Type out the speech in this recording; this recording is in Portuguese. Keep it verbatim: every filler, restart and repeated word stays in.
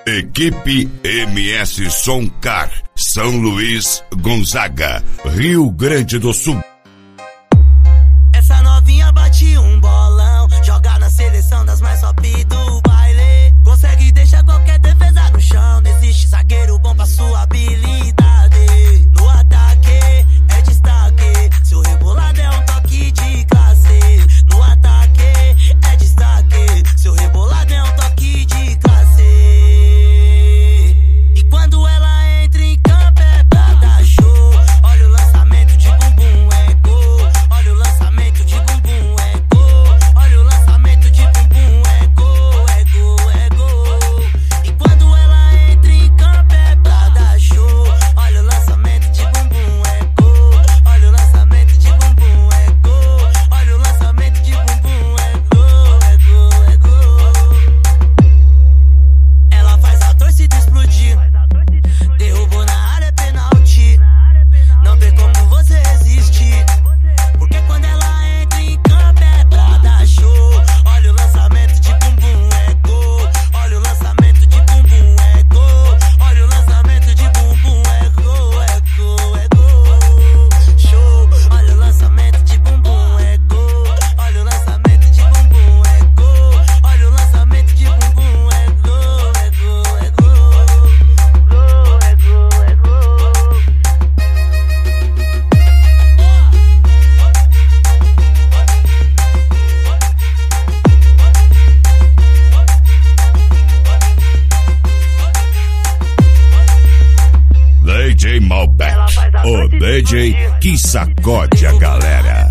Equipe M S Soncar, São Luís, Gonzaga, Rio Grande do Sul. Essa novinha bate um bolão, joga na seleção das mais top do baile. Consegue deixar qualquer defesa no chão, não existe zagueiro bom pra sua habilidade. No ataque é destaque, seu rebolado é um toque de classe. No ataque é destaque, seu rebolado é um toque de classe. E quando ela entra em campo é pra dar show. Olha o lançamento de bumbum, é gol. Olha o lançamento de bumbum, é gol. Olha o lançamento de bumbum, é gol, é gol, é gol. E quando ela entra em campo é pra dar show. Olha o lançamento de bumbum, é gol. Olha o lançamento de bumbum, é gol. Olha o lançamento de bumbum, é gol, é gol, é gol. Ela faz a torcida explodir. Derrubou na área, pênalti. Não tem como você resistir, porque quando ela entra em campo é pra dar show. Olha o lançamento de bumbum, é gol. Olha o lançamento de bumbum, é gol. Olha o lançamento de bumbum, é gol, é gol, é gol. Show. Olha o lançamento de bumbum, é gol. Olha o lançamento de bumbum, é gol. Olha o lançamento de bumbum, é gol, é gol, é gol. Gol, é gol, é gol. D J Malbec, o D J que sacode a galera.